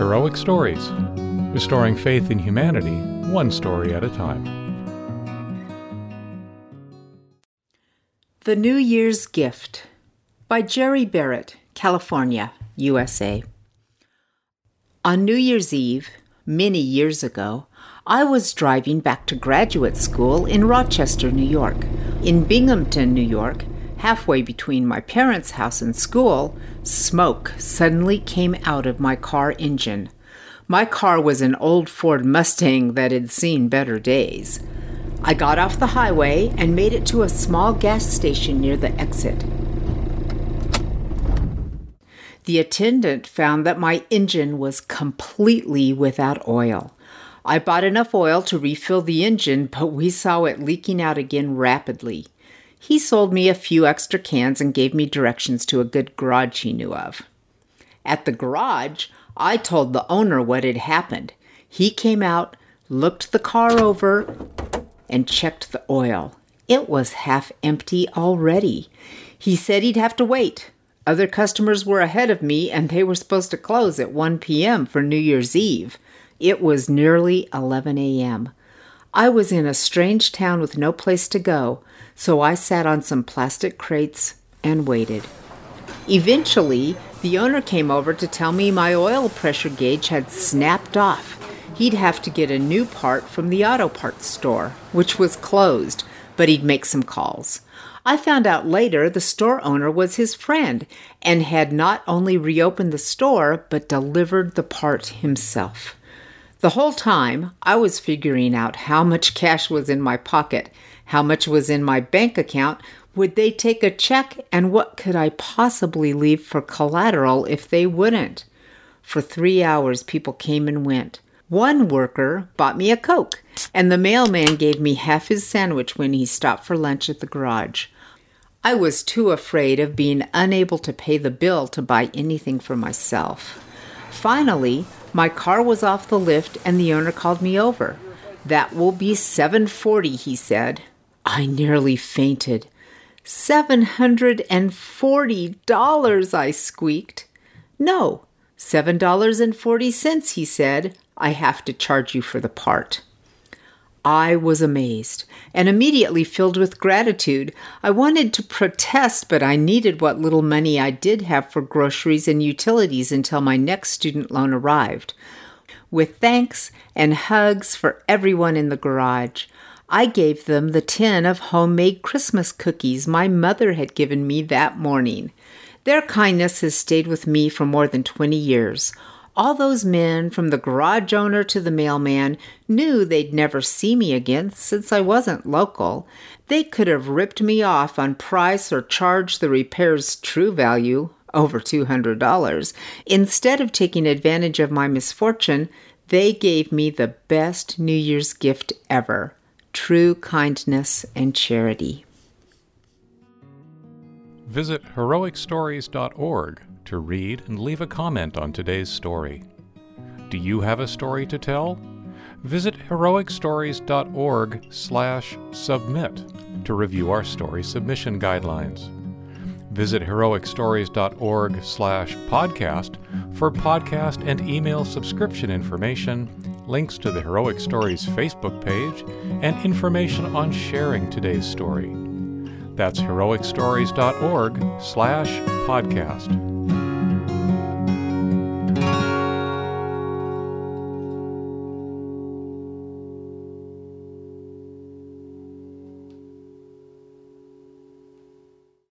Heroic Stories, restoring faith in humanity, one story at a time. The New Year's Gift by Jerry Barrett, California, USA. On New Year's Eve, many years ago, I was driving back to graduate school in Rochester, New York. In Binghamton, New York, halfway between my parents' house and school, smoke suddenly came out of my car engine. My car was an old Ford Mustang that had seen better days. I got off the highway and made it to a small gas station near the exit. The attendant found that my engine was completely without oil. I bought enough oil to refill the engine, but we saw it leaking out again rapidly. He sold me a few extra cans and gave me directions to a good garage he knew of. At the garage, I told the owner what had happened. He came out, looked the car over, and checked the oil. It was half empty already. He said he'd have to wait. Other customers were ahead of me, and they were supposed to close at 1 p.m. for New Year's Eve. It was nearly 11 a.m. I was in a strange town with no place to go, so I sat on some plastic crates and waited. Eventually, the owner came over to tell me my oil pressure gauge had snapped off. He'd have to get a new part from the auto parts store, which was closed, but he'd make some calls. I found out later the store owner was his friend and had not only reopened the store, but delivered the part himself. The whole time, I was figuring out how much cash was in my pocket, how much was in my bank account, would they take a check, and what could I possibly leave for collateral if they wouldn't? For 3 hours, people came and went. One worker bought me a Coke, and the mailman gave me half his sandwich when he stopped for lunch at the garage. I was too afraid of being unable to pay the bill to buy anything for myself. Finally, my car was off the lift and the owner called me over. "That will be $7.40, he said. I nearly fainted. $740, I squeaked. "No, $7.40, he said. I have to charge you for the part." I was amazed and immediately filled with gratitude. I wanted to protest, but I needed what little money I did have for groceries and utilities until my next student loan arrived. With thanks and hugs for everyone in the garage, I gave them the tin of homemade Christmas cookies my mother had given me that morning. Their kindness has stayed with me for more than 20 years. All those men, from the garage owner to the mailman, knew they'd never see me again since I wasn't local. They could have ripped me off on price or charged the repair's true value, over $200. Instead of taking advantage of my misfortune, they gave me the best New Year's gift ever: true kindness and charity. Visit heroicstories.org to read and leave a comment on today's story. Do you have a story to tell? Visit heroicstories.org/submit to review our story submission guidelines. Visit heroicstories.org/podcast for podcast and email subscription information, links to the Heroic Stories Facebook page, and information on sharing today's story. That's heroicstories.org/podcast.